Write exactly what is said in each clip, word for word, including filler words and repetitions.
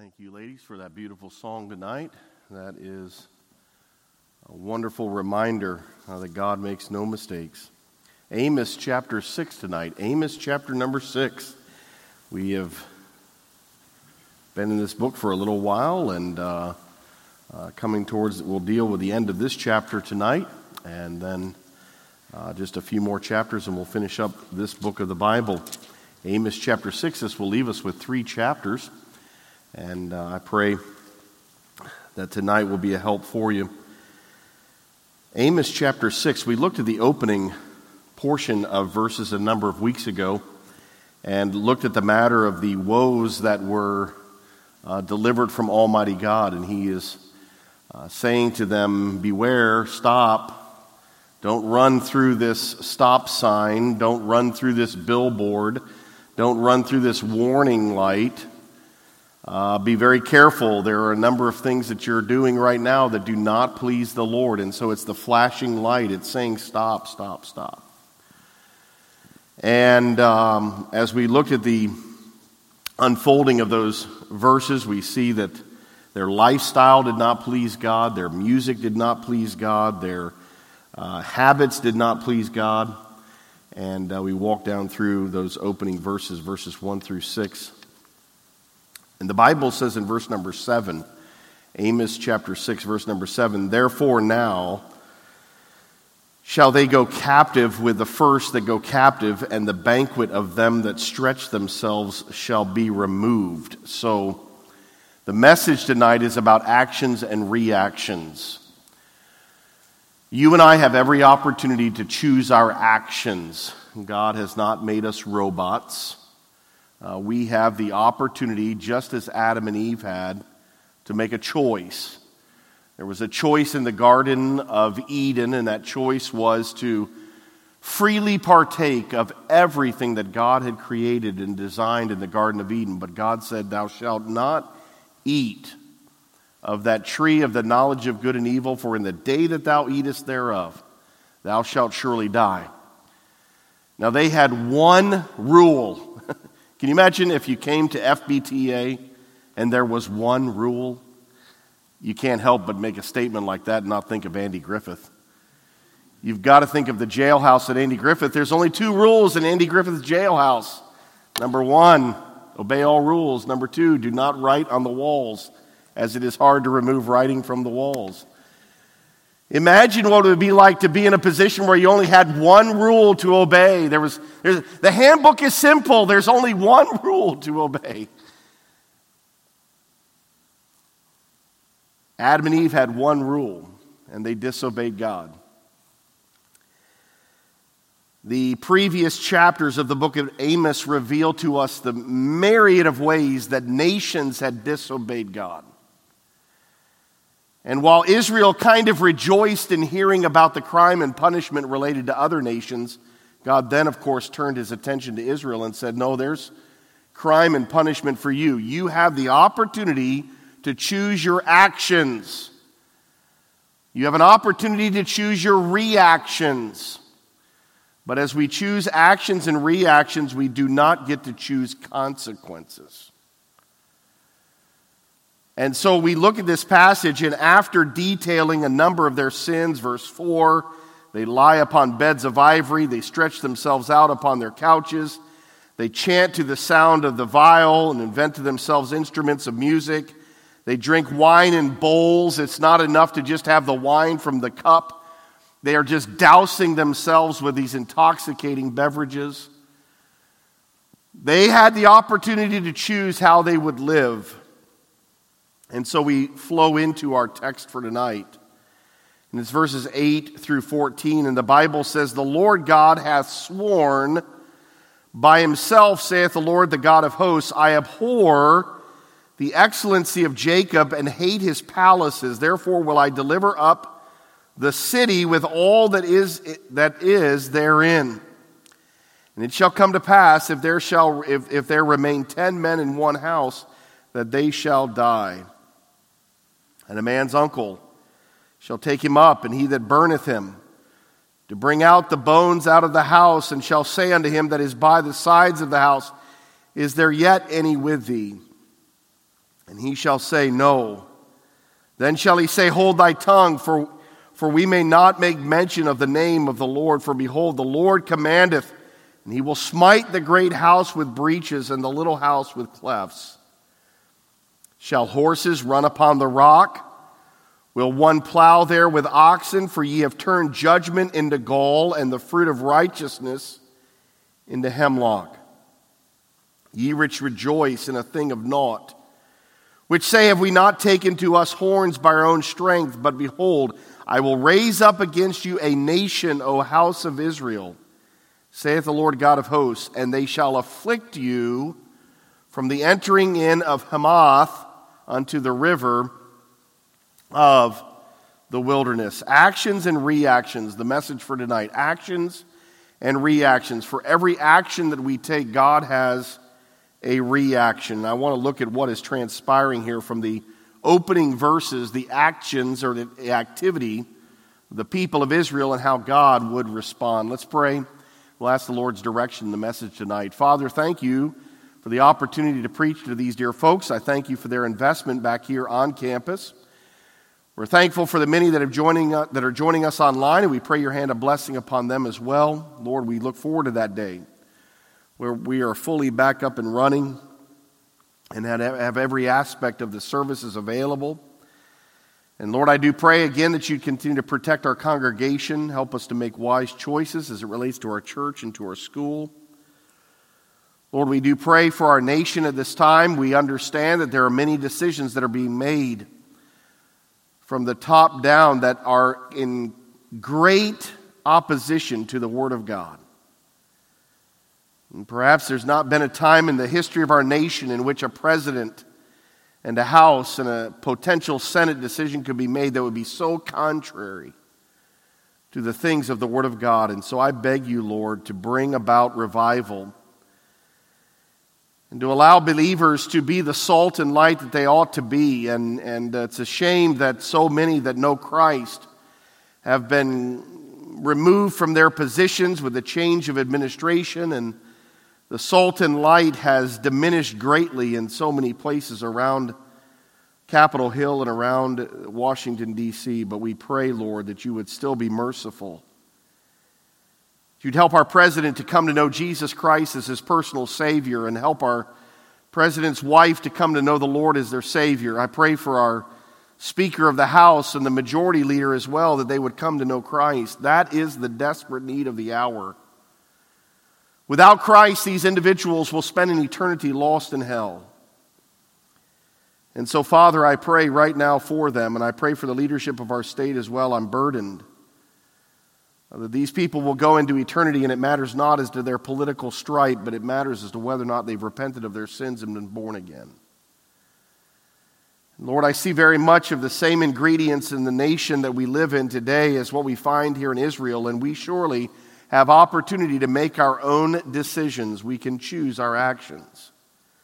Thank you, ladies, for that beautiful song tonight. That is a wonderful reminder uh, that God makes no mistakes. Amos chapter six tonight. Amos chapter number six. We have been in this book for a little while, and uh, uh, coming towards, we'll deal with the end of this chapter tonight, and then uh, just a few more chapters, and we'll finish up this book of the Bible. Amos chapter six. This will leave us with three chapters. And uh, I pray that tonight will be a help for you. Amos chapter six, we looked at the opening portion of verses a number of weeks ago and looked at the matter of the woes that were uh, delivered from Almighty God. And he is uh, saying to them, beware, stop, don't run through this stop sign, don't run through this billboard, don't run through this warning light. Uh, be very careful. There are a number of things that you're doing right now that do not please the Lord. And so it's the flashing light. It's saying stop, stop, stop. And um, as we looked at the unfolding of those verses, we see that their lifestyle did not please God. Their music did not please God. Their uh, habits did not please God. And uh, we walked down through those opening verses, verses one through six. And the Bible says in verse number seven, Amos chapter six, verse number seven, therefore now shall they go captive with the first that go captive, and the banquet of them that stretch themselves shall be removed. So the message tonight is about actions and reactions. You and I have every opportunity to choose our actions. God has not made us robots. Uh, we have the opportunity, just as Adam and Eve had, to make a choice. There was a choice in the Garden of Eden, and that choice was to freely partake of everything that God had created and designed in the Garden of Eden. But God said, thou shalt not eat of that tree of the knowledge of good and evil, for in the day that thou eatest thereof, thou shalt surely die. Now they had one rule. Can you imagine if you came to F B T A and there was one rule? You can't help but make a statement like that and not think of Andy Griffith. You've got to think of the jailhouse at Andy Griffith. There's only two rules in Andy Griffith's jailhouse. Number one, obey all rules. Number two, do not write on the walls, as it is hard to remove writing from the walls. Imagine what it would be like to be in a position where you only had one rule to obey. There was, the handbook is simple. There's only one rule to obey. Adam and Eve had one rule, and they disobeyed God. The previous chapters of the book of Amos reveal to us the myriad of ways that nations had disobeyed God. And while Israel kind of rejoiced in hearing about the crime and punishment related to other nations, God then, of course, turned his attention to Israel and said, no, there's crime and punishment for you. You have the opportunity to choose your actions. You have an opportunity to choose your reactions. But as we choose actions and reactions, we do not get to choose consequences. And so we look at this passage, and after detailing a number of their sins, verse four, they lie upon beds of ivory, they stretch themselves out upon their couches, they chant to the sound of the viol and invent to themselves instruments of music, they drink wine in bowls. It's not enough to just have the wine from the cup. They are just dousing themselves with these intoxicating beverages. They had the opportunity to choose how they would live. And so we flow into our text for tonight. And it's verses eight through fourteen. And the Bible says, the Lord God hath sworn by himself, saith the Lord, the God of hosts, I abhor the excellency of Jacob and hate his palaces. Therefore will I deliver up the city with all that is that is therein. And it shall come to pass, if there shall if, if there remain ten men in one house, that they shall die. And a man's uncle shall take him up, and he that burneth him, to bring out the bones out of the house, and shall say unto him that is by the sides of the house, is there yet any with thee? And he shall say, No. Then shall he say, Hold thy tongue, for, for we may not make mention of the name of the Lord. For behold, the Lord commandeth, and he will smite the great house with breaches, and the little house with clefts. Shall horses run upon the rock? Will one plow there with oxen? For ye have turned judgment into gall, and the fruit of righteousness into hemlock. Ye which rejoice in a thing of naught, which say, Have we not taken to us horns by our own strength? But behold, I will raise up against you a nation, O house of Israel, saith the Lord God of hosts, and they shall afflict you from the entering in of Hamath unto the river of the wilderness. Actions and reactions, the message for tonight. Actions and reactions. For every action that we take, God has a reaction. I want to look at what is transpiring here from the opening verses, the actions or the activity of the people of Israel and how God would respond. Let's pray. We'll ask the Lord's direction in the message tonight. Father, thank you for the opportunity to preach to these dear folks. I thank you for their investment back here on campus. We're thankful for the many that, have joining, uh, that are joining us online, and we pray your hand of blessing upon them as well. Lord, we look forward to that day where we are fully back up and running and have every aspect of the services available. And Lord, I do pray again that you continue to protect our congregation, help us to make wise choices as it relates to our church and to our school. Lord, we do pray for our nation at this time. We understand that there are many decisions that are being made from the top down that are in great opposition to the Word of God. And perhaps there's not been a time in the history of our nation in which a president and a House and a potential Senate decision could be made that would be so contrary to the things of the Word of God. And so I beg you, Lord, to bring about revival and to allow believers to be the salt and light that they ought to be. And, and it's a shame that so many that know Christ have been removed from their positions with the change of administration, and the salt and light has diminished greatly in so many places around Capitol Hill and around Washington, D C But we pray, Lord, that you would still be merciful. You'd help our president to come to know Jesus Christ as his personal Savior, and help our president's wife to come to know the Lord as their Savior. I pray for our Speaker of the House and the majority leader as well, that they would come to know Christ. That is the desperate need of the hour. Without Christ, these individuals will spend an eternity lost in hell. And so, Father, I pray right now for them, and I pray for the leadership of our state as well. I'm burdened that these people will go into eternity, and it matters not as to their political stripe, but it matters as to whether or not they've repented of their sins and been born again. Lord, I see very much of the same ingredients in the nation that we live in today as what we find here in Israel, and we surely have opportunity to make our own decisions. We can choose our actions.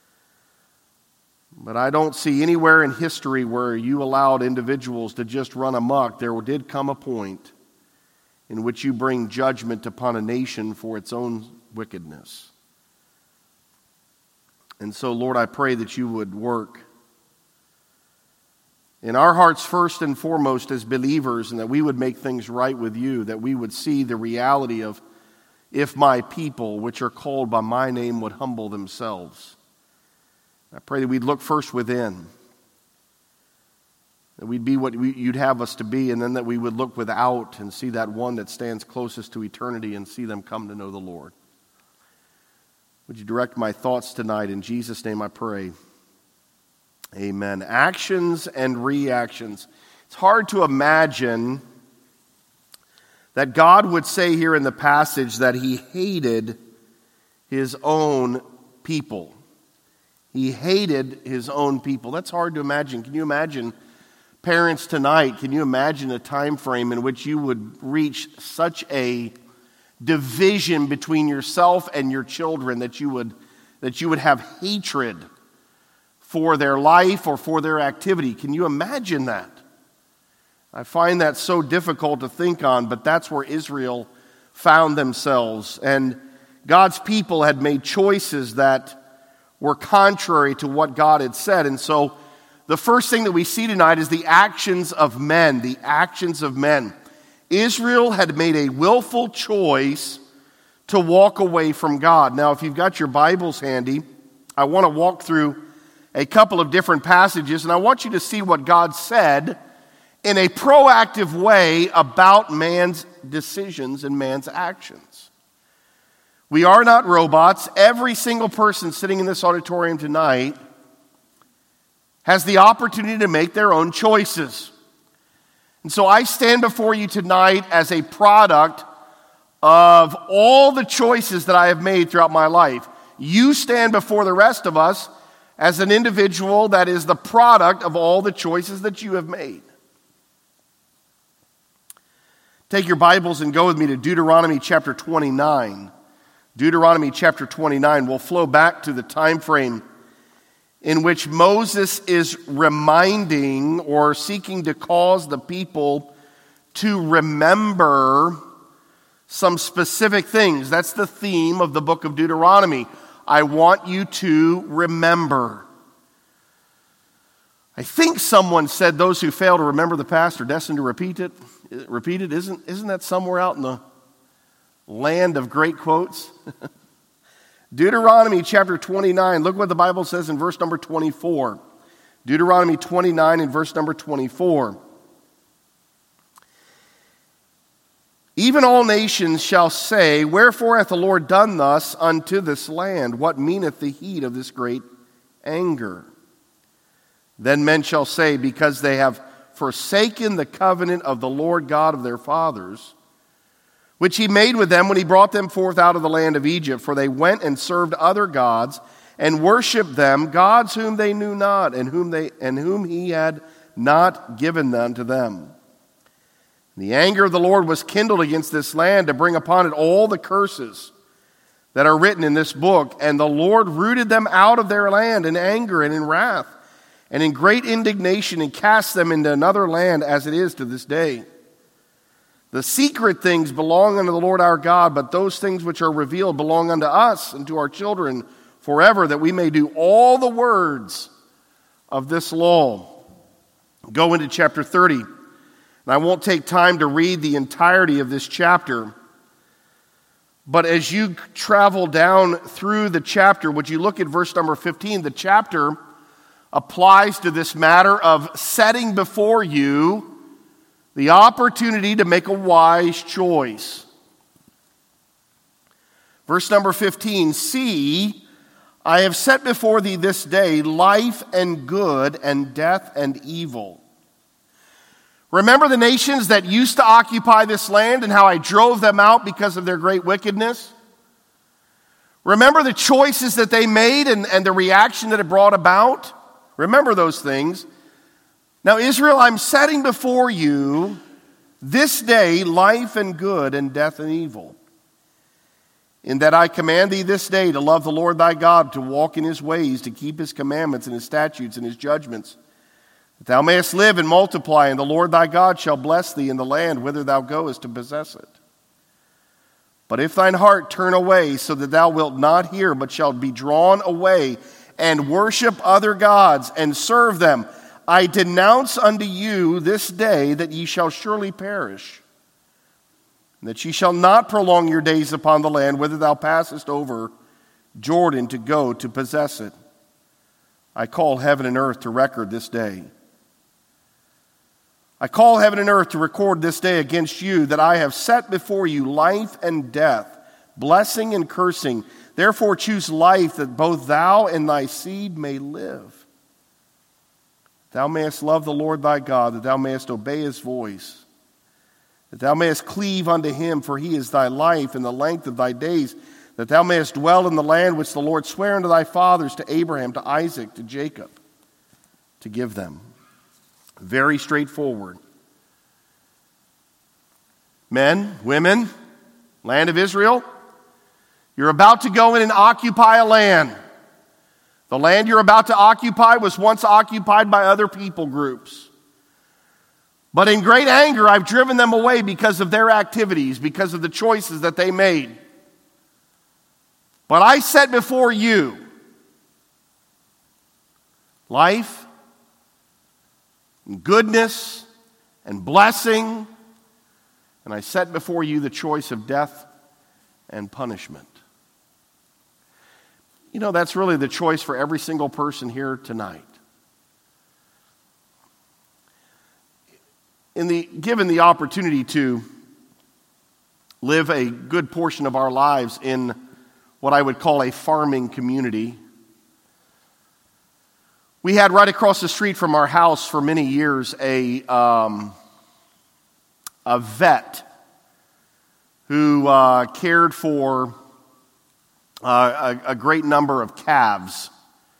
But I don't see anywhere in history where you allowed individuals to just run amok. There did come a point in which you bring judgment upon a nation for its own wickedness. And so, Lord, I pray that you would work in our hearts first and foremost as believers, and that we would make things right with you, that we would see the reality of, if my people, which are called by my name, would humble themselves. I pray that we'd look first within, that we'd be what we, you'd have us to be, and then that we would look without and see that one that stands closest to eternity and see them come to know the Lord. Would you direct my thoughts tonight? In Jesus' name I pray. Amen. Actions and reactions. It's hard to imagine that God would say here in the passage that he hated his own people. He hated his own people. That's hard to imagine. Can you imagine, parents tonight, can you imagine a time frame in which you would reach such a division between yourself and your children that you would that you would have hatred for their life or for their activity? Can you imagine that? I find that so difficult to think on, but that's where Israel found themselves. And God's people had made choices that were contrary to what God had said. And so the first thing that we see tonight is the actions of men, the actions of men. Israel had made a willful choice to walk away from God. Now, if you've got your Bibles handy, I want to walk through a couple of different passages, and I want you to see what God said in a proactive way about man's decisions and man's actions. We are not robots. Every single person sitting in this auditorium tonight has the opportunity to make their own choices. And so I stand before you tonight as a product of all the choices that I have made throughout my life. You stand before the rest of us as an individual that is the product of all the choices that you have made. Take your Bibles and go with me to Deuteronomy chapter twenty-nine. Deuteronomy chapter twenty-nine will flow back to the time frame in which Moses is reminding or seeking to cause the people to remember some specific things. That's the theme of the book of Deuteronomy. I want you to remember. I think someone said those who fail to remember the past are destined to repeat it. Repeat it. Isn't, isn't that somewhere out in the land of great quotes? Deuteronomy chapter twenty-nine. Look what the Bible says in verse number twenty-four. Deuteronomy twenty-nine and verse number twenty-four. Even all nations shall say, wherefore hath the Lord done thus unto this land? What meaneth the heat of this great anger? Then men shall say, because they have forsaken the covenant of the Lord God of their fathers, which he made with them when he brought them forth out of the land of Egypt. For they went and served other gods and worshipped them, gods whom they knew not, and whom they and whom he had not given them to them. The anger of the Lord was kindled against this land to bring upon it all the curses that are written in this book. And the Lord rooted them out of their land in anger and in wrath and in great indignation, and cast them into another land as it is to this day. The secret things belong unto the Lord our God, but those things which are revealed belong unto us and to our children forever, that we may do all the words of this law. Go into chapter thirty. And I won't take time to read the entirety of this chapter. But as you travel down through the chapter, would you look at verse number fifteen? The chapter applies to this matter of setting before you the opportunity to make a wise choice. Verse number fifteen, see, I have set before thee this day life and good and death and evil. Remember the nations that used to occupy this land and how I drove them out because of their great wickedness? Remember the choices that they made and, and the reaction that it brought about? Remember those things. Now, Israel, I'm setting before you this day life and good and death and evil. In that I command thee this day to love the Lord thy God, to walk in his ways, to keep his commandments and his statutes and his judgments, that thou mayest live and multiply, and the Lord thy God shall bless thee in the land whither thou goest to possess it. But if thine heart turn away, so that thou wilt not hear, but shalt be drawn away, and worship other gods, and serve them, I denounce unto you this day that ye shall surely perish, and that ye shall not prolong your days upon the land whither thou passest over Jordan to go to possess it. I call heaven and earth to record this day. I call heaven and earth to record this day against you, that I have set before you life and death, blessing and cursing. Therefore choose life, that both thou and thy seed may live. Thou mayest love the Lord thy God, that thou mayest obey his voice, that thou mayest cleave unto him, for he is thy life and the length of thy days, that thou mayest dwell in the land which the Lord sware unto thy fathers, to Abraham, to Isaac, to Jacob, to give them. Very straightforward. Men, women, land of Israel, you're about to go in and occupy a land. The land you're about to occupy was once occupied by other people groups. But in great anger, I've driven them away because of their activities, because of the choices that they made. But I set before you life and goodness and blessing, and I set before you the choice of death and punishment. You know, that's really the choice for every single person here tonight. In the, given the opportunity to live a good portion of our lives in what I would call a farming community, we had right across the street from our house for many years a, um, a vet who uh, cared for uh, a, a great number of calves.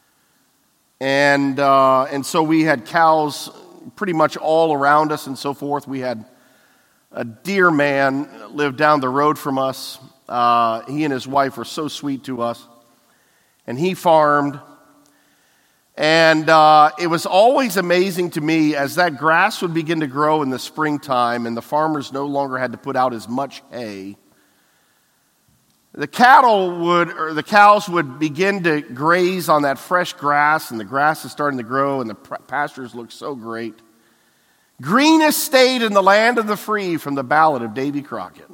And, uh, and so we had cows pretty much all around us and so forth. We had a dear man lived down the road from us. Uh, he and his wife were so sweet to us. And he farmed. And uh, it was always amazing to me as that grass would begin to grow in the springtime and the farmers no longer had to put out as much hay. The cattle would, or the cows would begin to graze on that fresh grass, and the grass is starting to grow, and the pastures look so great. Green estate in the land of the free, from the ballad of Davy Crockett.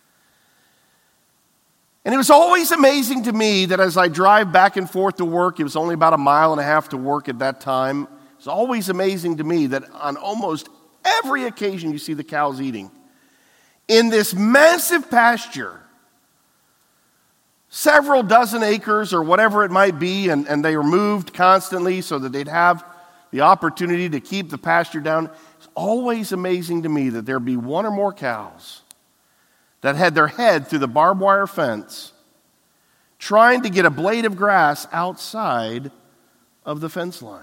And it was always amazing to me that as I drive back and forth to work, it was only about a mile and a half to work at that time. It was always amazing to me that on almost every occasion you see the cows eating. In this massive pasture, several dozen acres or whatever it might be, and, and they were moved constantly so that they'd have the opportunity to keep the pasture down. It's always amazing to me that there'd be one or more cows that had their head through the barbed wire fence trying to get a blade of grass outside of the fence line.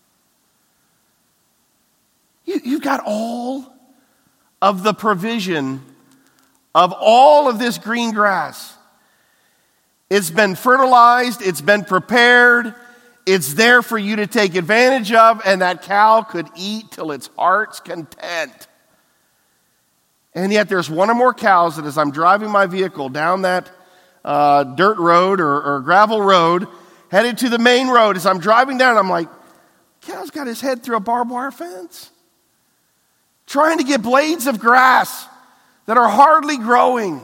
You, you've got all of the provision of all of this green grass. It's been fertilized, it's been prepared, it's there for you to take advantage of, and that cow could eat till its heart's content. And yet there's one or more cows that as I'm driving my vehicle down that uh, dirt road or, or gravel road, headed to the main road, as I'm driving down, I'm like, cow's got his head through a barbed wire fence, trying to get blades of grass that are hardly growing,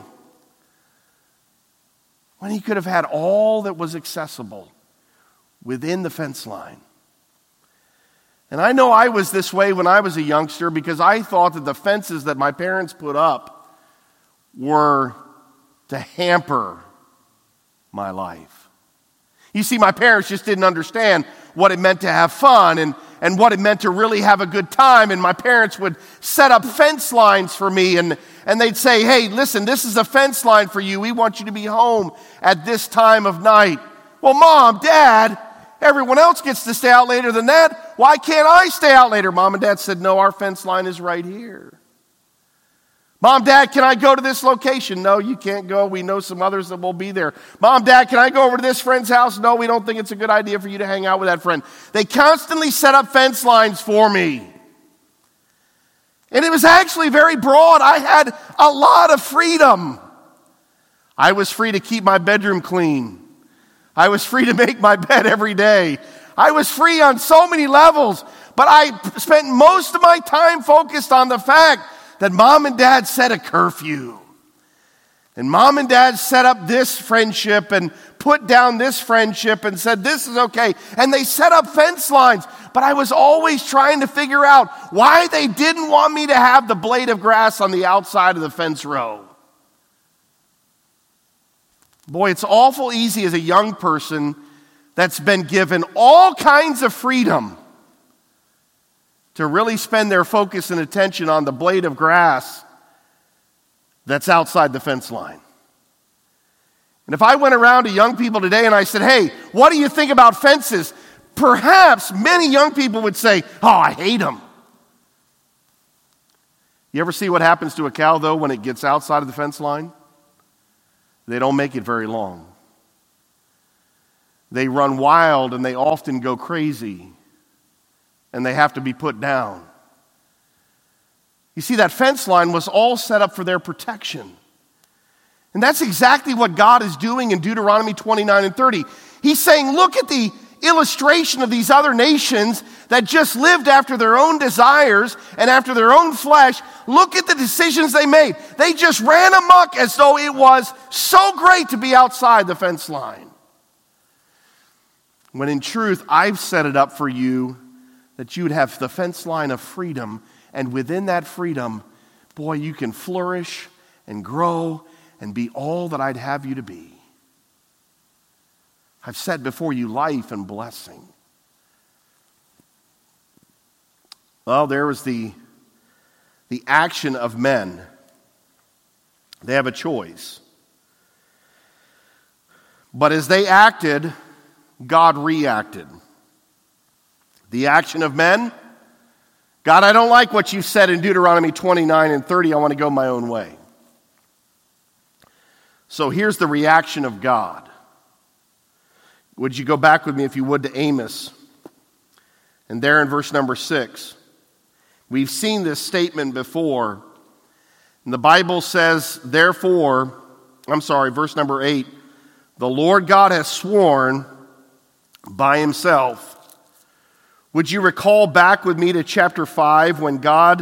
when he could have had all that was accessible within the fence line. And I know I was this way when I was a youngster because I thought that the fences that my parents put up were to hamper my life. You see, my parents just didn't understand what it meant to have fun and, and what it meant to really have a good time. And my parents would set up fence lines for me, and, and they'd say, hey, listen, this is a fence line for you. We want you to be home at this time of night. Well, Mom, Dad, everyone else gets to stay out later than that. Why can't I stay out later? Mom and Dad said, no, our fence line is right here. Mom, Dad, can I go to this location? No, you can't go. We know some others that will be there. Mom, Dad, can I go over to this friend's house? No, we don't think it's a good idea for you to hang out with that friend. They constantly set up fence lines for me. And it was actually very broad. I had a lot of freedom. I was free to keep my bedroom clean. I was free to make my bed every day. I was free on so many levels, but I spent most of my time focused on the fact that Mom and Dad set a curfew. And Mom and Dad set up this friendship and put down this friendship and said, this is okay. And they set up fence lines. But I was always trying to figure out why they didn't want me to have the blade of grass on the outside of the fence row. Boy, it's awful easy as a young person that's been given all kinds of freedom to really spend their focus and attention on the blade of grass that's outside the fence line. And if I went around to young people today and I said, hey, what do you think about fences? Perhaps many young people would say, oh, I hate them. You ever see what happens to a cow, though, when it gets outside of the fence line? They don't make it very long. They run wild and they often go crazy. And they have to be put down. You see, that fence line was all set up for their protection. And that's exactly what God is doing in Deuteronomy twenty-nine and thirty. He's saying, look at the illustration of these other nations that just lived after their own desires and after their own flesh. Look at the decisions they made. They just ran amok as though it was so great to be outside the fence line. When in truth, I've set it up for you that you would have the fence line of freedom, and within that freedom, boy, you can flourish and grow and be all that I'd have you to be. I've set before you life and blessing. Well, there was the, the action of men. They have a choice. But as they acted, God reacted. The action of men, God, I don't like what you said in Deuteronomy twenty-nine and thirty. I want to go my own way. So here's the reaction of God. Would you go back with me, if you would, to Amos? And there in verse number six, we've seen this statement before. And the Bible says, therefore, I'm sorry, verse number eight, the Lord God has sworn by himself. Would you recall back with me to chapter five when God,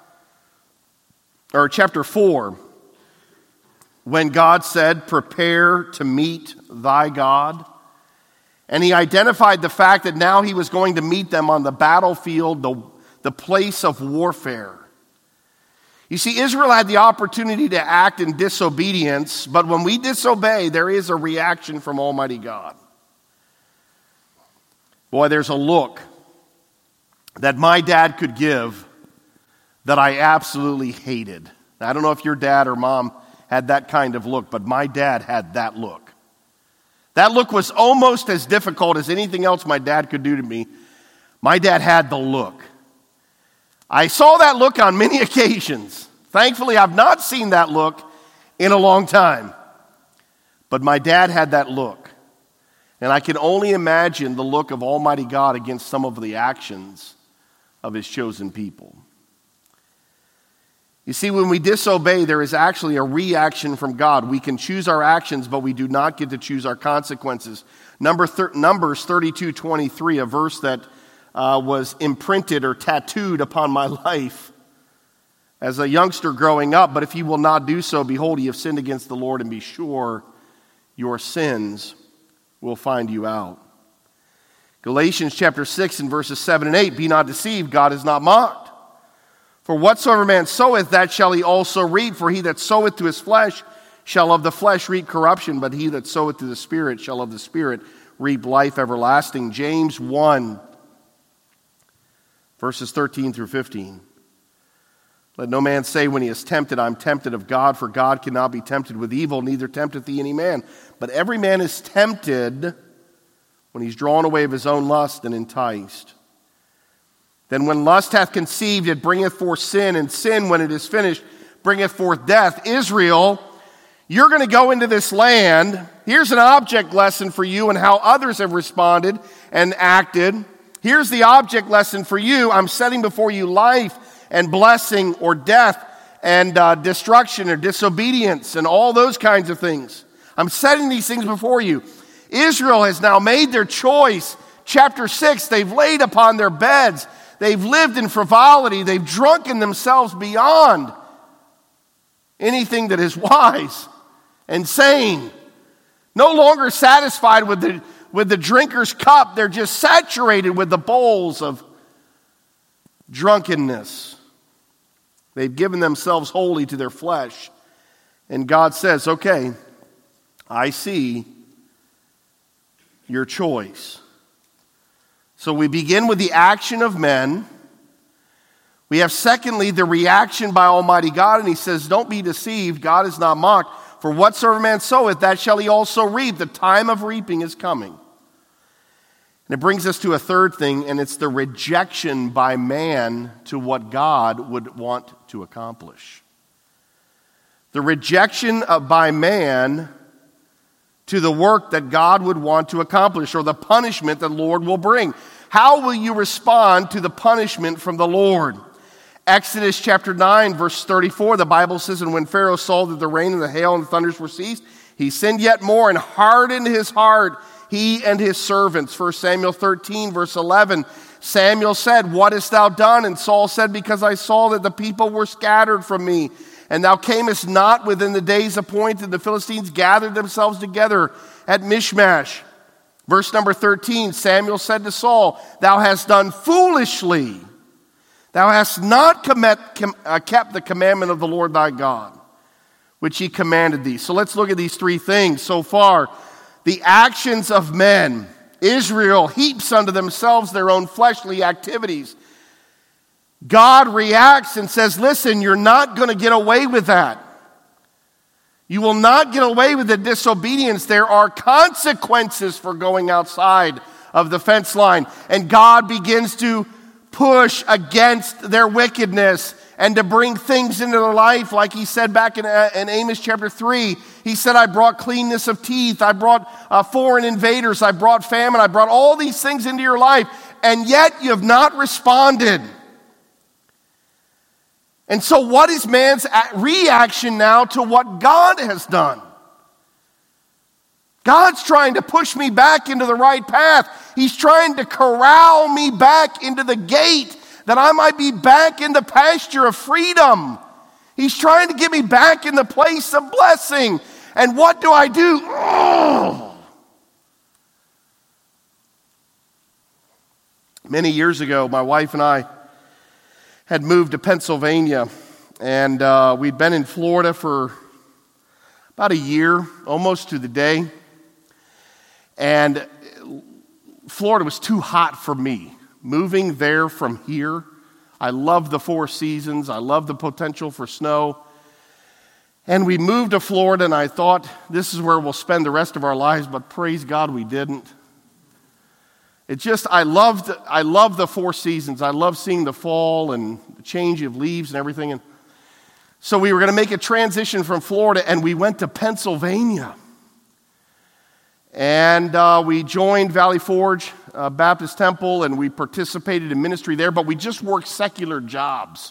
or chapter four, when God said, prepare to meet thy God? And he identified the fact that now he was going to meet them on the battlefield, the, the place of warfare. You see, Israel had the opportunity to act in disobedience, but when we disobey, there is a reaction from Almighty God. Boy, there's a look that my dad could give that I absolutely hated. Now, I don't know if your dad or mom had that kind of look, but my dad had that look. That look was almost as difficult as anything else my dad could do to me. My dad had the look. I saw that look on many occasions. Thankfully, I've not seen that look in a long time. But my dad had that look. And I can only imagine the look of Almighty God against some of the actions of his chosen people. You see, when we disobey, there is actually a reaction from God. We can choose our actions, but we do not get to choose our consequences. Number thir- Numbers thirty-two twenty-three, a verse that uh, was imprinted or tattooed upon my life as a youngster growing up. But if you will not do so, behold, ye have sinned against the Lord, and be sure your sins will find you out. Galatians chapter six and verses seven and eight, be not deceived, God is not mocked. For whatsoever man soweth, that shall he also reap. For he that soweth to his flesh shall of the flesh reap corruption, but he that soweth to the Spirit shall of the Spirit reap life everlasting. James one, verses thirteen through fifteen. Let no man say when he is tempted, I'm tempted of God, for God cannot be tempted with evil, neither tempteth he any man. But every man is tempted when he's drawn away of his own lust and enticed. Then when lust hath conceived, it bringeth forth sin, and sin, when it is finished, bringeth forth death. Israel, you're going to go into this land. Here's an object lesson for you and how others have responded and acted. Here's the object lesson for you. I'm setting before you life and blessing or death and uh, destruction or disobedience and all those kinds of things. I'm setting these things before you. Israel has now made their choice. Chapter six, they've laid upon their beds. They've lived in frivolity. They've drunken themselves beyond anything that is wise and sane. No longer satisfied with the, with the drinker's cup. They're just saturated with the bowls of drunkenness. They've given themselves wholly to their flesh. And God says, okay, I see your choice. So we begin with the action of men. We have, secondly, the reaction by Almighty God. And he says, don't be deceived. God is not mocked. For whatsoever man soweth, that shall he also reap. The time of reaping is coming. And it brings us to a third thing, and it's the rejection by man to what God would want to accomplish. The rejection of, by man to the work that God would want to accomplish, or the punishment that the Lord will bring. How will you respond to the punishment from the Lord? Exodus chapter nine, verse thirty-four, the Bible says, and when Pharaoh saw that the rain and the hail and the thunders were ceased, he sinned yet more and hardened his heart he and his servants. First Samuel thirteen, verse eleven. Samuel said, "What hast thou done?" And Saul said, "Because I saw that the people were scattered from me, and thou camest not within the days appointed. The Philistines gathered themselves together at Michmash." Verse number thirteen, Samuel said to Saul, "Thou hast done foolishly. Thou hast not commit, com, uh, kept the commandment of the Lord thy God, which he commanded thee." So let's look at these three things so far. The actions of men. Israel heaps unto themselves their own fleshly activities. God reacts and says, listen, you're not going to get away with that. You will not get away with the disobedience. There are consequences for going outside of the fence line. And God begins to push against their wickedness and to bring things into their life, like he said back in, uh, in Amos chapter three. He said, I brought cleanness of teeth, I brought uh, foreign invaders, I brought famine, I brought all these things into your life, and yet you have not responded. And so what is man's reaction now to what God has done? God's trying to push me back into the right path. He's trying to corral me back into the gate that I might be back in the pasture of freedom. He's trying to get me back in the place of blessing. And what do I do? Oh. Many years ago, my wife and I had moved to Pennsylvania, and uh, we'd been in Florida for about a year, almost to the day. And Florida was too hot for me. Moving there from here, I love the four seasons. I love the potential for snow. And we moved to Florida, and I thought, this is where we'll spend the rest of our lives, but praise God we didn't. It just, I loved, I love the four seasons. I love seeing the fall and the change of leaves and everything. And so we were going to make a transition from Florida, and we went to Pennsylvania. And uh, we joined Valley Forge uh, Baptist Temple, and we participated in ministry there, but we just worked secular jobs.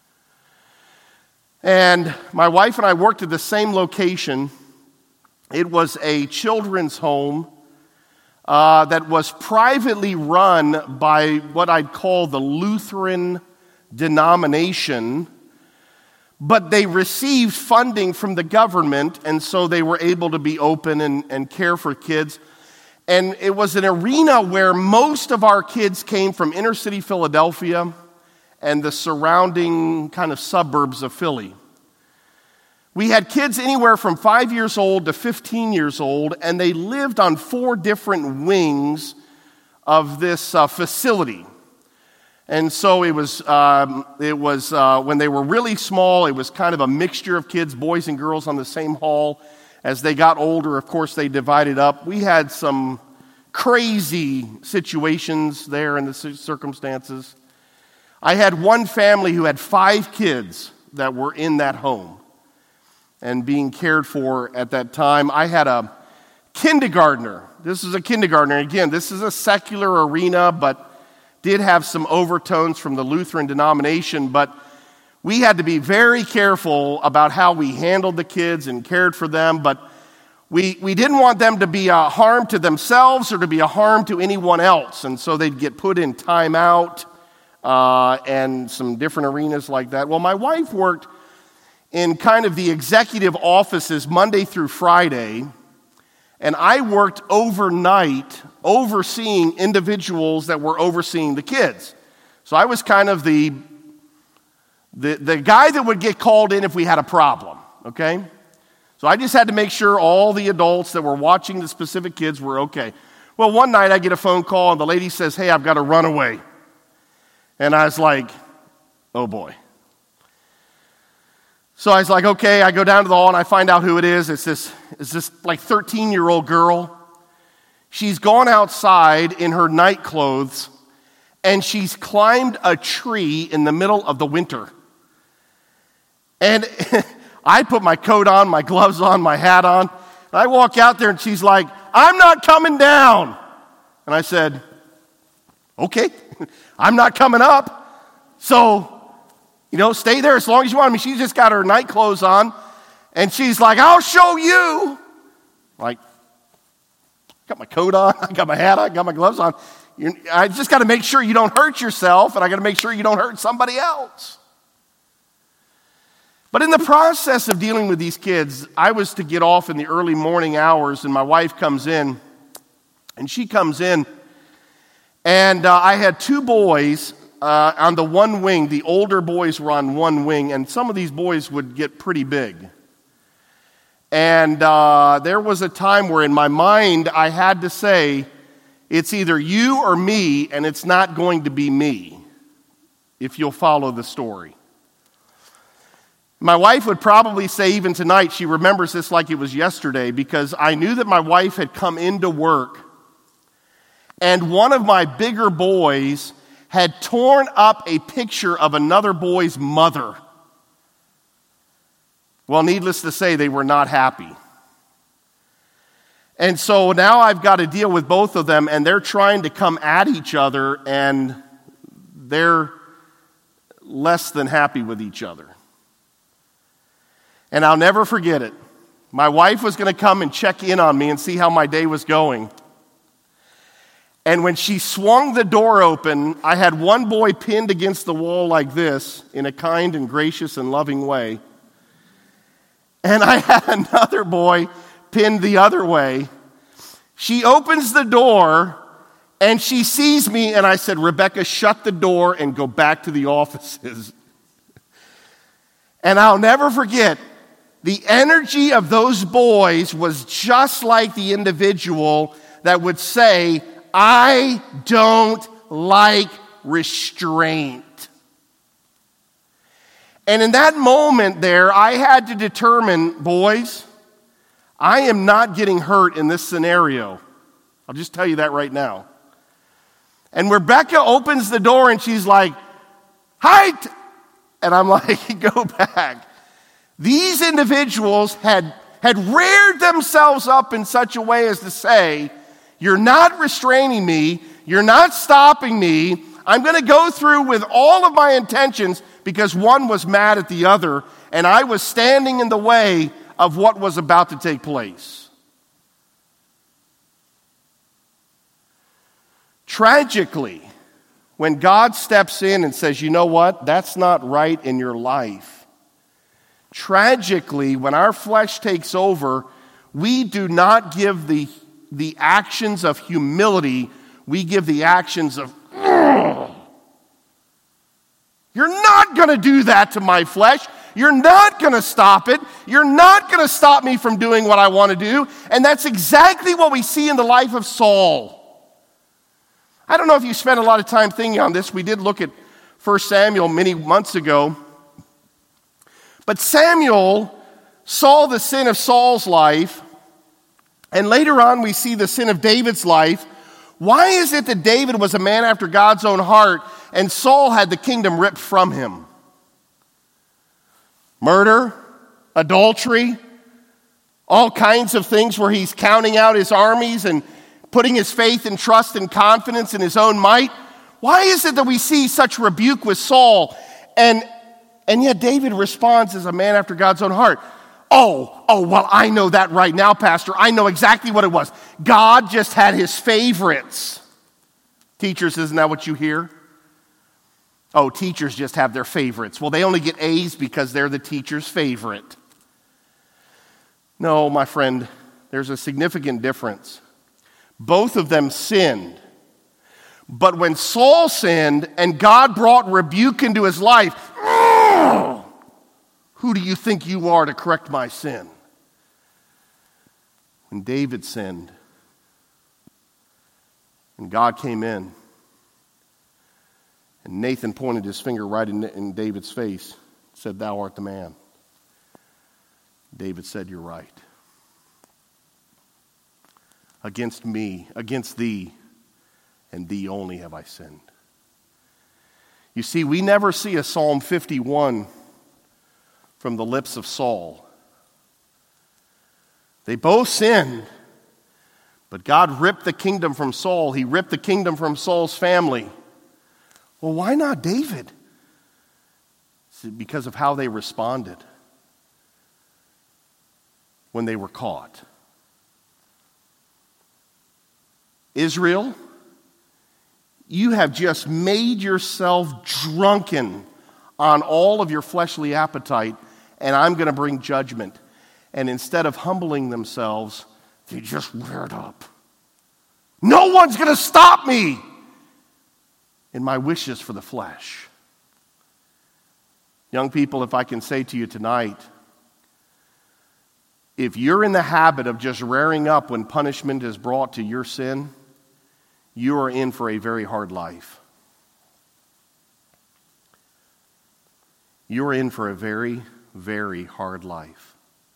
And my wife and I worked at the same location. It was a children's home uh, that was privately run by what I'd call the Lutheran denomination, but they received funding from the government, and so they were able to be open and, and care for kids. And it was an arena where most of our kids came from inner city Philadelphia and the surrounding kind of suburbs of Philly. We had kids anywhere from five years old to fifteen years old, and they lived on four different wings of this uh, facility. And so it was, um, it was uh, when they were really small, it was kind of a mixture of kids, boys and girls on the same hall. As they got older, of course, they divided up. We had some crazy situations there in the circumstances. I had one family who had five kids that were in that home and being cared for at that time. I had a kindergartner. This is a kindergartner. Again, this is a secular arena, but did have some overtones from the Lutheran denomination, but we had to be very careful about how we handled the kids and cared for them, but we, we didn't want them to be a harm to themselves or to be a harm to anyone else, and so they'd get put in timeout uh, and some different arenas like that. Well, my wife worked in kind of the executive offices Monday through Friday, and I worked overnight overseeing individuals that were overseeing the kids. So I was kind of the, the, the guy that would get called in if we had a problem, okay? So I just had to make sure all the adults that were watching the specific kids were okay. Well, one night I get a phone call, and the lady says, hey, I've got to run away. And I was like, oh boy. So I was like, okay, I go down to the hall and I find out who it is. It's this, it's this like thirteen-year-old girl. She's gone outside in her night clothes and she's climbed a tree in the middle of the winter. And I put my coat on, my gloves on, my hat on. And I walk out there and she's like, I'm not coming down. And I said, okay, I'm not coming up. So, you know, stay there as long as you want. I mean, she's just got her night clothes on. And she's like, I'll show you. Like, got my coat on, I got my hat on, I got my gloves on. You're, I just got to make sure you don't hurt yourself, and I got to make sure you don't hurt somebody else. But in the process of dealing with these kids, I was to get off in the early morning hours, and my wife comes in, and she comes in, and uh, I had two boys uh, on the one wing. The older boys were on one wing, and some of these boys would get pretty big. And uh, there was a time where in my mind I had to say, it's either you or me, and it's not going to be me, if you'll follow the story. My wife would probably say even tonight, she remembers this like it was yesterday, because I knew that my wife had come into work, and one of my bigger boys had torn up a picture of another boy's mother. Well, needless to say, they were not happy. And so now I've got to deal with both of them, and they're trying to come at each other, and they're less than happy with each other. And I'll never forget it. My wife was going to come and check in on me and see how my day was going. And when she swung the door open, I had one boy pinned against the wall like this in a kind and gracious and loving way. And I had another boy pinned the other way. She opens the door and she sees me, and I said, Rebecca, shut the door and go back to the offices. And I'll never forget, the energy of those boys was just like the individual that would say, I don't like restraint. And in that moment there, I had to determine, boys, I am not getting hurt in this scenario. I'll just tell you that right now. And Rebecca opens the door and she's like, hi! And I'm like, go back. These individuals had, had reared themselves up in such a way as to say, you're not restraining me, you're not stopping me, I'm going to go through with all of my intentions, because one was mad at the other, and I was standing in the way of what was about to take place. Tragically, when God steps in and says, you know what, that's not right in your life, tragically, when our flesh takes over, we do not give the, the actions of humility, we give the actions of, ugh. You're not going to do that to my flesh. You're not going to stop it. You're not going to stop me from doing what I want to do. And that's exactly what we see in the life of Saul. I don't know if you spent a lot of time thinking on this. We did look at First Samuel many months ago. But Samuel saw the sin of Saul's life, and later on we see the sin of David's life. Why is it that David was a man after God's own heart, and Saul had the kingdom ripped from him? Murder, adultery, all kinds of things where he's counting out his armies and putting his faith and trust and confidence in his own might. Why is it that we see such rebuke with Saul, and And yet David responds as a man after God's own heart? Oh, oh, well, I know that right now, Pastor. I know exactly what it was. God just had his favorites. Teachers, isn't that what you hear? Oh, teachers just have their favorites. Well, they only get A's because they're the teacher's favorite. No, my friend, there's a significant difference. Both of them sinned. But when Saul sinned and God brought rebuke into his life, who do you think you are to correct my sin? When David sinned, and God came in, and Nathan pointed his finger right in, in David's face, said, thou art the man. David said, you're right. Against me, against thee, and thee only have I sinned. You see, we never see a Psalm fifty-one from the lips of Saul. They both sinned, but God ripped the kingdom from Saul. He ripped the kingdom from Saul's family. Well, why not David? See, because of how they responded when they were caught. Israel, you have just made yourself drunken on all of your fleshly appetite, and I'm going to bring judgment. And instead of humbling themselves, they just reared up. No one's going to stop me in my wishes for the flesh. Young people, if I can say to you tonight, if you're in the habit of just rearing up when punishment is brought to your sin, you are in for a very hard life. You are in for a very, very hard life.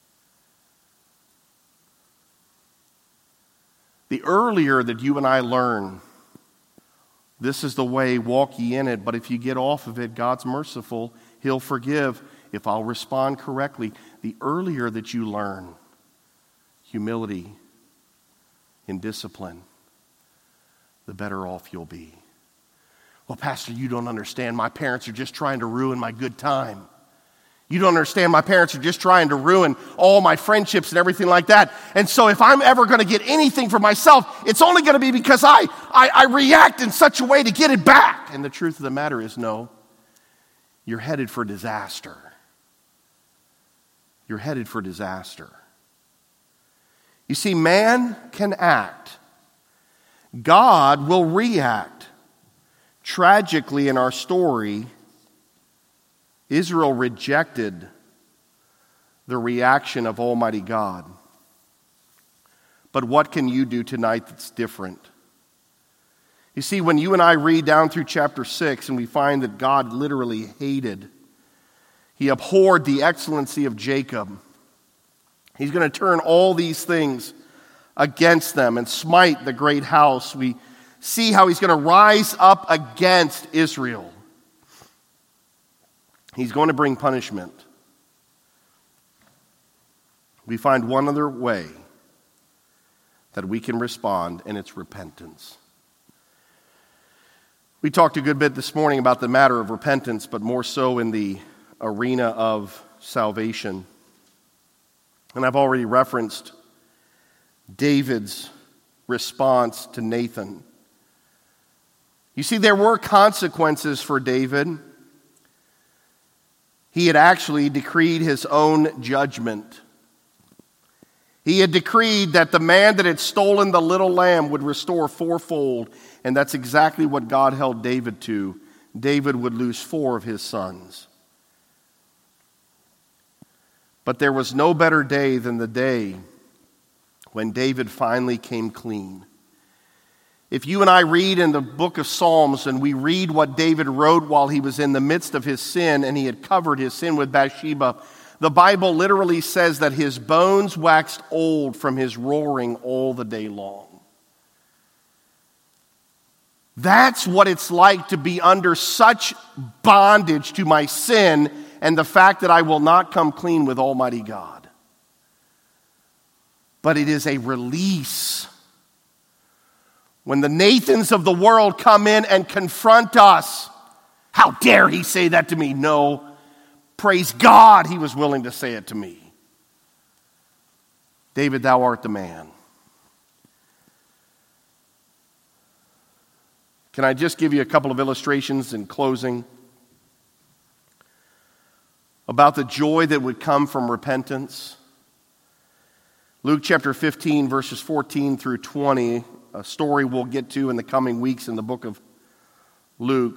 The earlier that you and I learn, this is the way, walk ye in it, but if you get off of it, God's merciful, He'll forgive if I'll respond correctly. The earlier that you learn humility and discipline, the better off you'll be. Well, Pastor, you don't understand. My parents are just trying to ruin my good time. You don't understand. My parents are just trying to ruin all my friendships and everything like that. And so if I'm ever going to get anything for myself, it's only going to be because I, I, I react in such a way to get it back. And the truth of the matter is, no. You're headed for disaster. You're headed for disaster. You see, man can act. God will react. Tragically, in our story, Israel rejected the reaction of Almighty God. But what can you do tonight that's different? You see, when you and I read down through chapter six and we find that God literally hated, He abhorred the excellency of Jacob. He's going to turn all these things against them and smite the great house. We see how He's going to rise up against Israel. He's going to bring punishment. We find one other way that we can respond, and it's repentance. We talked a good bit this morning about the matter of repentance, but more so in the arena of salvation. And I've already referenced David's response to Nathan. You see, there were consequences for David. He had actually decreed his own judgment. He had decreed that the man that had stolen the little lamb would restore fourfold, and that's exactly what God held David to. David would lose four of his sons. But there was no better day than the day when David finally came clean. If you and I read in the book of Psalms and we read what David wrote while he was in the midst of his sin and he had covered his sin with Bathsheba, the Bible literally says that his bones waxed old from his roaring all the day long. That's what it's like to be under such bondage to my sin and the fact that I will not come clean with Almighty God. But it is a release. When the Nathans of the world come in and confront us, how dare he say that to me? No. Praise God, he was willing to say it to me. David, thou art the man. Can I just give you a couple of illustrations in closing about the joy that would come from repentance? Luke chapter fifteen, verses fourteen through twenty, a story we'll get to in the coming weeks in the book of Luke.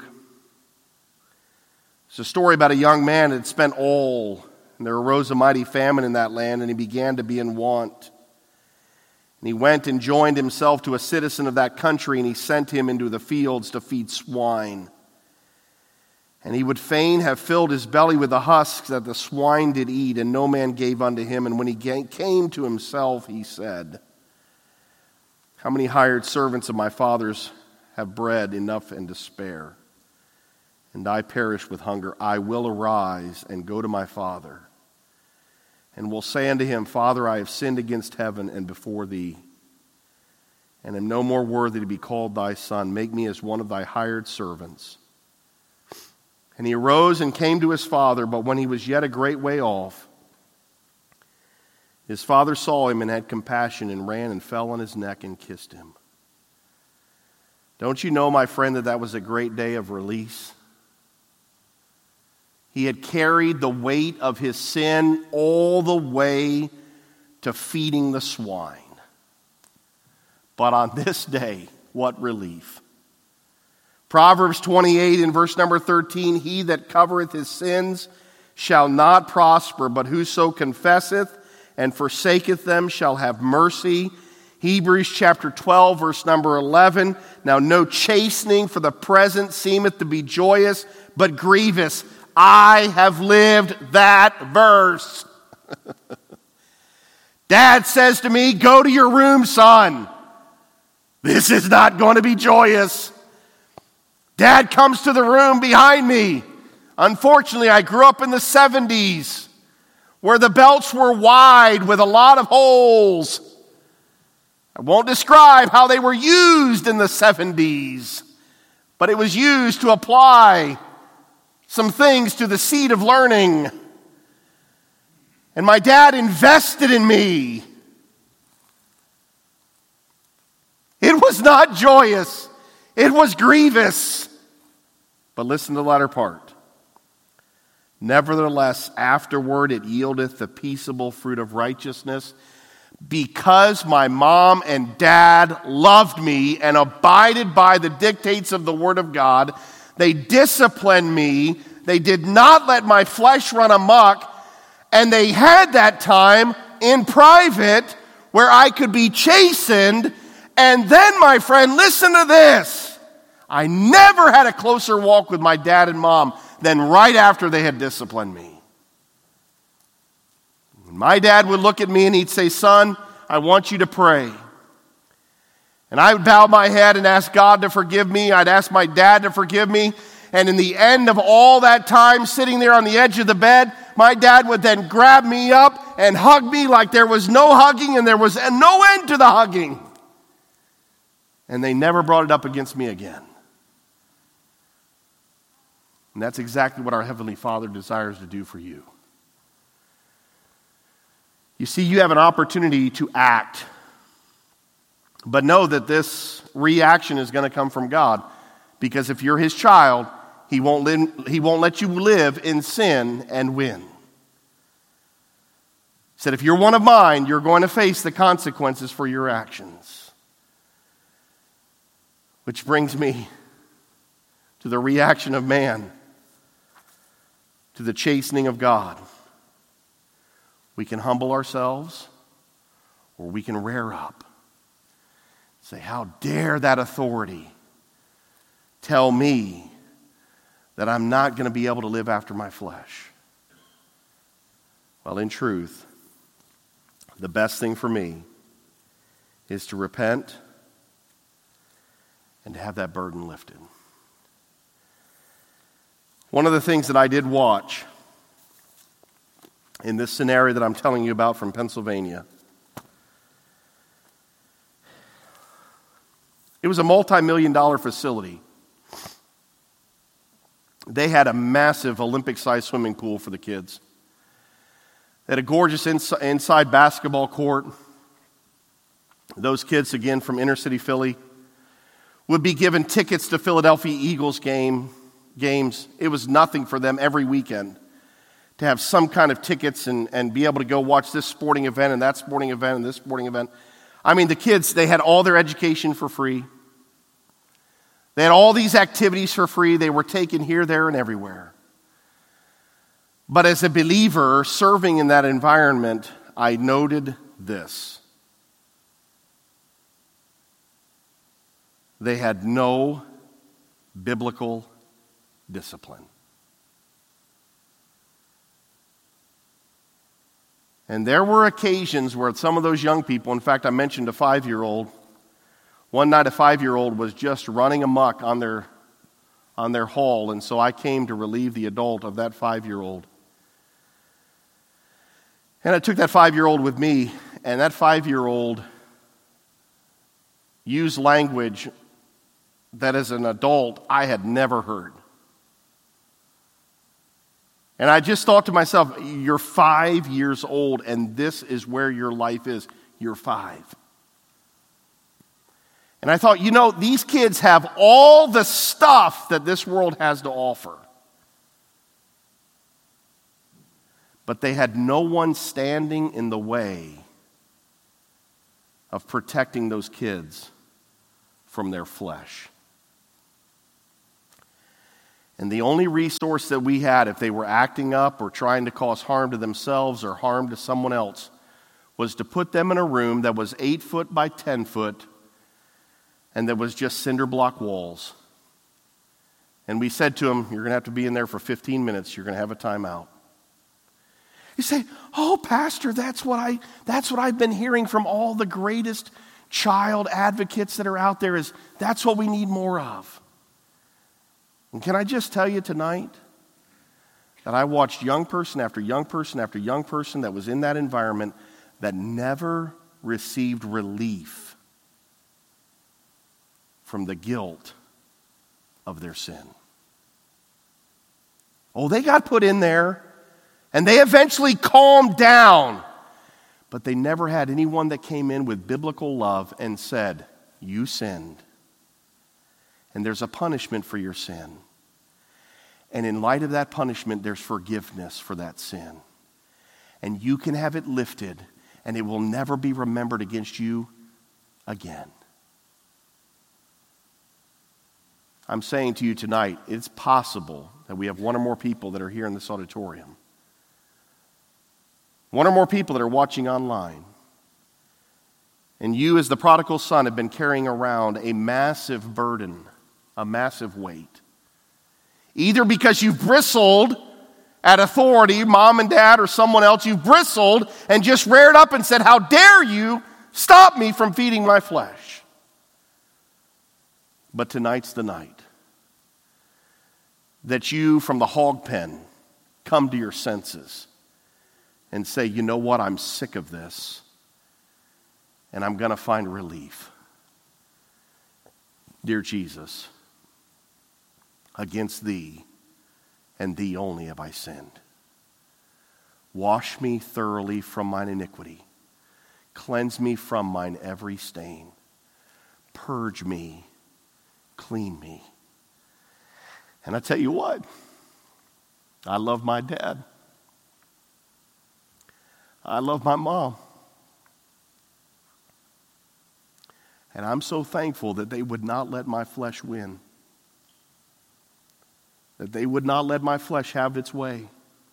It's a story about a young man that had spent all, and there arose a mighty famine in that land, and he began to be in want. And he went and joined himself to a citizen of that country, and he sent him into the fields to feed swine. And he would fain have filled his belly with the husks that the swine did eat, and no man gave unto him. And when he came to himself, he said, how many hired servants of my father's have bread enough and to spare? And I perish with hunger. I will arise and go to my father, and will say unto him, Father, I have sinned against heaven and before thee, and am no more worthy to be called thy son. Make me as one of thy hired servants. And he arose and came to his father, but when he was yet a great way off, his father saw him and had compassion, and ran and fell on his neck and kissed him. Don't you know, my friend, that that was a great day of release? He had carried the weight of his sin all the way to feeding the swine. But on this day, what relief. Proverbs twenty-eight in verse number thirteen, he that covereth his sins shall not prosper, but whoso confesseth and forsaketh them shall have mercy. Hebrews chapter twelve, verse number eleven, now no chastening for the present seemeth to be joyous, but grievous. I have lived that verse. Dad says to me, go to your room, son. This is not going to be joyous. Dad comes to the room behind me. Unfortunately, I grew up in the seventies where the belts were wide with a lot of holes. I won't describe how they were used in the seventies, but it was used to apply some things to the seed of learning. And my dad invested in me. It was not joyous. It was grievous. But listen to the latter part. Nevertheless, afterward it yieldeth the peaceable fruit of righteousness, because my mom and dad loved me and abided by the dictates of the Word of God. They disciplined me. They did not let my flesh run amok. And they had that time in private where I could be chastened. And then, my friend, listen to this. I never had a closer walk with my dad and mom than right after they had disciplined me. My dad would look at me and he'd say, son, I want you to pray. And I would bow my head and ask God to forgive me. I'd ask my dad to forgive me. And in the end of all that time, sitting there on the edge of the bed, my dad would then grab me up and hug me like there was no hugging and there was no end to the hugging. And they never brought it up against me again. And that's exactly what our Heavenly Father desires to do for you. You see, you have an opportunity to act. But know that this reaction is going to come from God. Because if you're His child, He won't, live, he won't let you live in sin and win. He said, if you're one of mine, you're going to face the consequences for your actions. Which brings me to the reaction of man to the chastening of God. We can humble ourselves, or we can rear up. Say, how dare that authority tell me that I'm not going to be able to live after my flesh? Well, in truth, the best thing for me is to repent and to have that burden lifted. One of the things that I did watch in this scenario that I'm telling you about from Pennsylvania, it was a multi-million dollar facility. They had a massive Olympic-sized swimming pool for the kids. They had a gorgeous ins- inside basketball court. Those kids, again, from inner city Philly, would be given tickets to Philadelphia Eagles game, games. It was nothing for them every weekend to have some kind of tickets and, and be able to go watch this sporting event and that sporting event and this sporting event. I mean, the kids, they had all their education for free. They had all these activities for free. They were taken here, there, and everywhere. But as a believer serving in that environment, I noted this. They had no biblical discipline. And there were occasions where some of those young people, in fact, I mentioned a five-year-old. One night a five-year-old was just running amok on their, on their hall, and so I came to relieve the adult of that five-year-old. And I took that five-year-old with me, and that five-year-old used language that as an adult I had never heard. And I just thought to myself, you're five years old, and this is where your life is. You're five. And I thought, you know, these kids have all the stuff that this world has to offer. But they had no one standing in the way of protecting those kids from their flesh. And the only resource that we had if they were acting up or trying to cause harm to themselves or harm to someone else was to put them in a room that was eight foot by ten foot and that was just cinder block walls. And we said to them, you're going to have to be in there for fifteen minutes. You're going to have a timeout. You say, oh, Pastor, that's what, I, that's what I've been hearing from all the greatest child advocates that are out there is that's what we need more of. And can I just tell you tonight that I watched young person after young person after young person that was in that environment that never received relief from the guilt of their sin. Oh, they got put in there and they eventually calmed down, but they never had anyone that came in with biblical love and said, you sinned. And there's a punishment for your sin. And in light of that punishment, there's forgiveness for that sin. And you can have it lifted, and it will never be remembered against you again. I'm saying to you tonight, it's possible that we have one or more people that are here in this auditorium. One or more people that are watching online. And you, as the prodigal son, have been carrying around a massive burden, a massive weight. Either because you've bristled at authority, mom and dad or someone else, you've bristled and just reared up and said, how dare you stop me from feeding my flesh? But tonight's the night that you, from the hog pen, come to your senses and say, you know what, I'm sick of this, and I'm going to find relief. Dear Jesus, against thee and thee only have I sinned. Wash me thoroughly from mine iniquity. Cleanse me from mine every stain. Purge me, clean me. And I tell you what, I love my dad. I love my mom. And I'm so thankful that they would not let my flesh win. That they would not let my flesh have its way.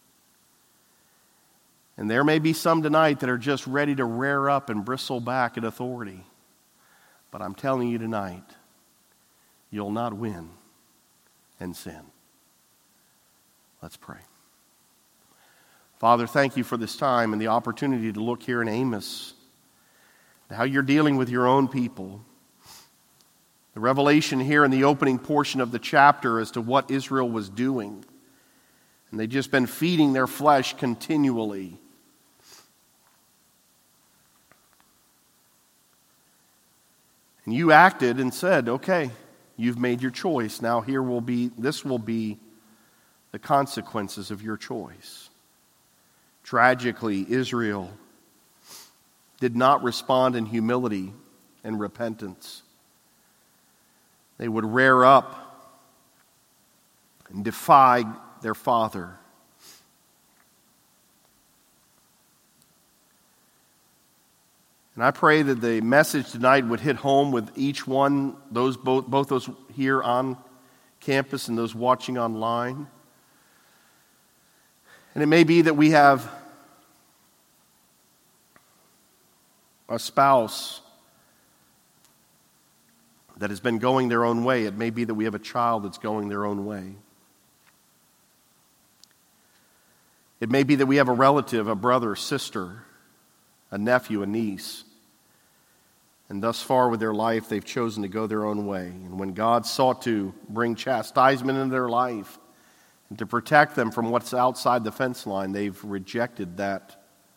And there may be some tonight that are just ready to rear up and bristle back at authority. But I'm telling you tonight, you'll not win and sin. Let's pray. Father, thank you for this time and the opportunity to look here in Amos, how you're dealing with your own people. The revelation here in the opening portion of the chapter as to what Israel was doing. And they've just been feeding their flesh continually. And you acted and said, okay, you've made your choice. Now here will be, this will be the consequences of your choice. Tragically, Israel did not respond in humility and repentance. They would rear up and defy their father. And I pray that the message tonight would hit home with each one, those both, both those here on campus and those watching online. And it may be that we have a spouse that has been going their own way. It may be that we have a child that's going their own way. It may be that we have a relative, a brother, sister, a nephew, a niece. And thus far with their life, they've chosen to go their own way. And when God sought to bring chastisement into their life and to protect them from what's outside the fence line, they've rejected that,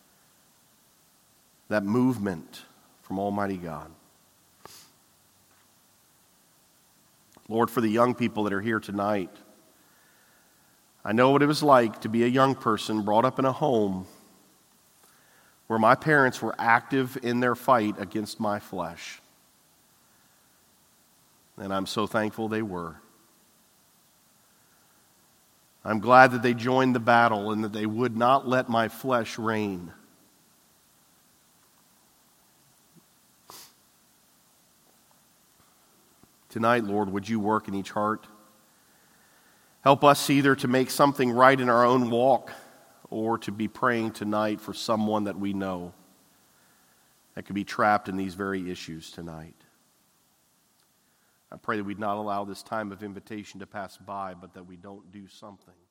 that movement from Almighty God. Lord, for the young people that are here tonight, I know what it was like to be a young person brought up in a home where my parents were active in their fight against my flesh. And I'm so thankful they were. I'm glad that they joined the battle and that they would not let my flesh reign. Tonight, Lord, would you work in each heart? Help us either to make something right in our own walk or to be praying tonight for someone that we know that could be trapped in these very issues tonight. I pray that we'd not allow this time of invitation to pass by, but that we don't do something